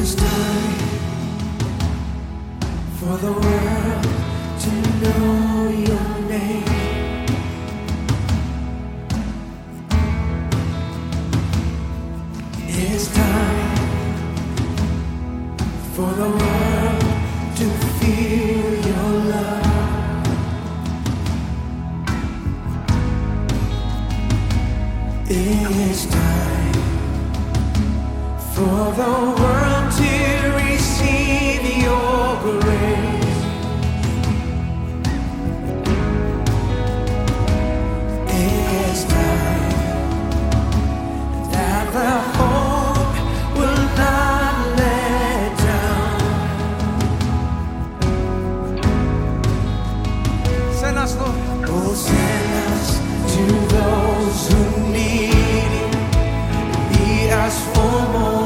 It's time for the world to know your name. It's time for the world to feel your love. It's time for the world to receive your grace. It's time that the hope will not let down. Send us, Lord. Oh, send us to those who need it. Lead us for more.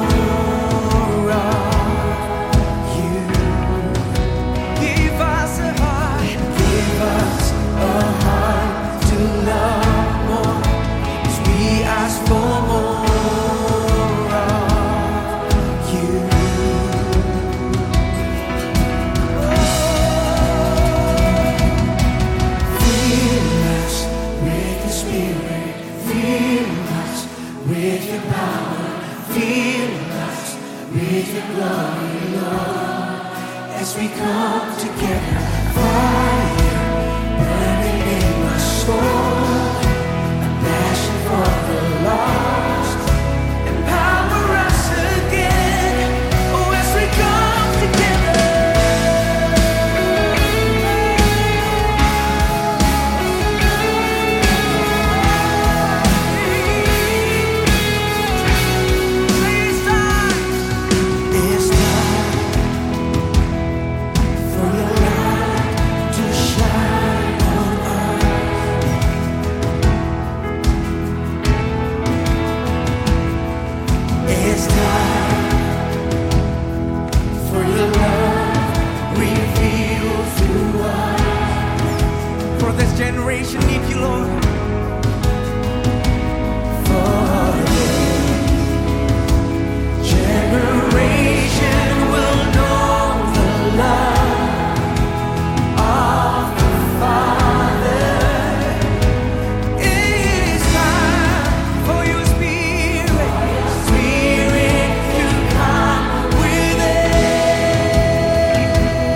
With your power, fill us with your glory, Lord, as we come together. Fire burning in my soul, a passion for the lost. Empower us again, oh, as we come together. Generation need you, Lord. For this generation will know the love of the Father. It is time for your Spirit to come within.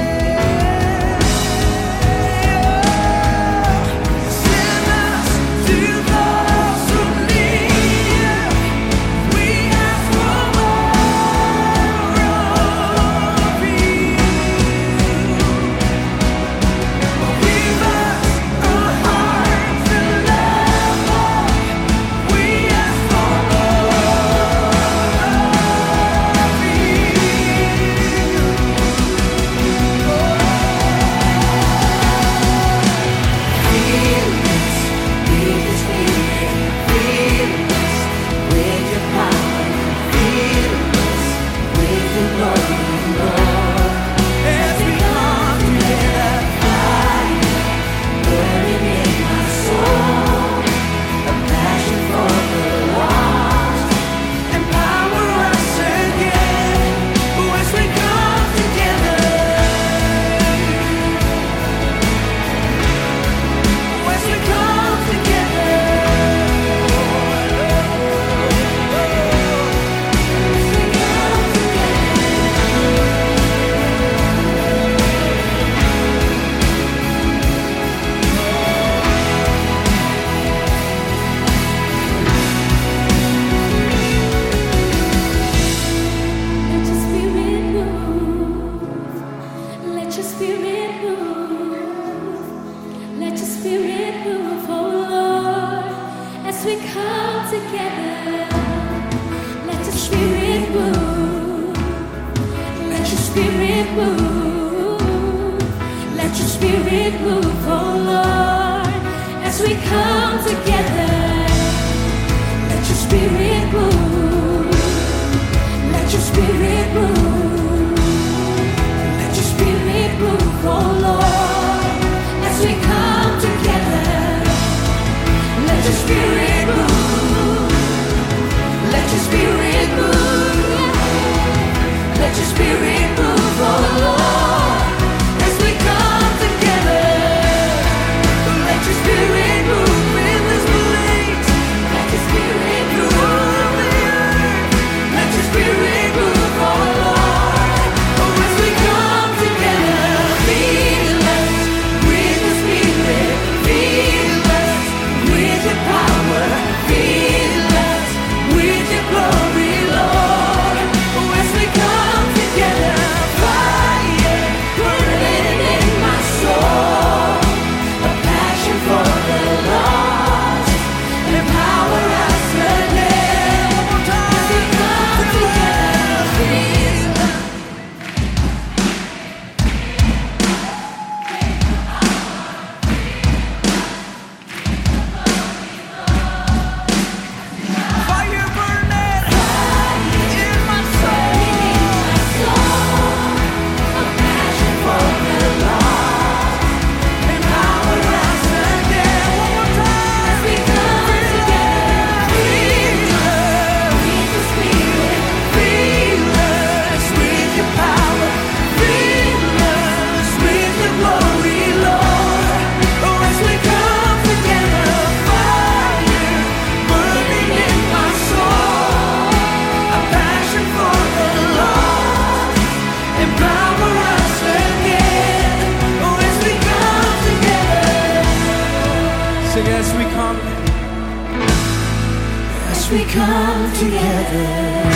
Send us to those who need you. We ask for more of you. Give us a heart to love more. We ask for more of with your power, fill us with your glory, Lord, as we come together. Fire burning in my soul, a passion for the lost. Empower us again, oh, as we come together. Oh, as we come together. Let your spirit move. Let your spirit move, oh Lord, as we come together. Let your spirit move. Let your spirit move. Let your spirit move, oh Lord, as we come together. Let your spirit move. Let your spirit move. Let your spirit move, oh Lord, as we come together. Let your spirit move. Let your spirit move. Let as we come together.